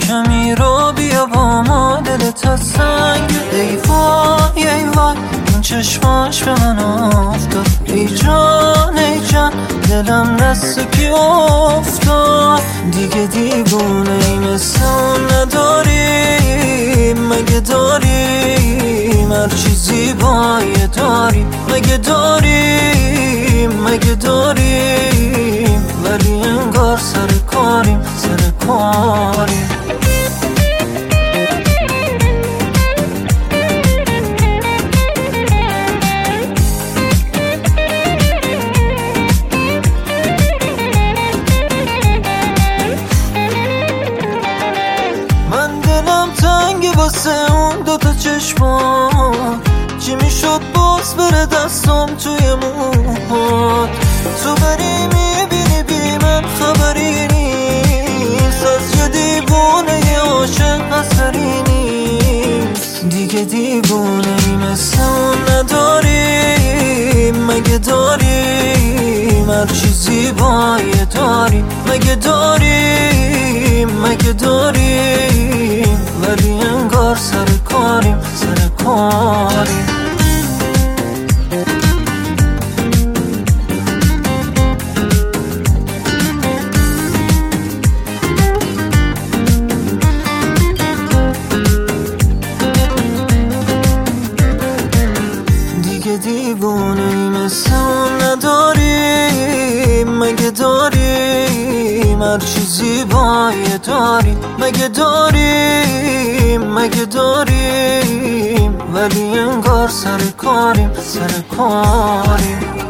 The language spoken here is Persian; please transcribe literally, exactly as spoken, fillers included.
کمی رو بیا با ما، دلت از سنگ. ای وای ای وای این چشماش به من افتاد، ای جان ای جان دلم دست کی افتاد. دیگه دیوونه ای مثل اون نداریم، مگه داریم هر چیزی بایه داریم، مگه داریم مگه داریم ولی انگار سر کاریم سر کاریم. من دلم تنگه واسه اون دوتا چشمان، چی میشد باز بره دستم توی موهات. تو بری میبینی بی من خبری نیست، از یه دیوونه یه عاشق اثری نیست. دیگه دیوونه ای مثل اون نداریم، مگه داریم هر چیزی بایه داریم، مگه داریم مگه داریم ولی انگار سر کاریم سر کاریم. دیوونه ای مثل اون نداریم، مگه داریم هر چیزی بایه داریم، مگه داریم مگه داریم ولی انگار سر کاریم سر کاریم.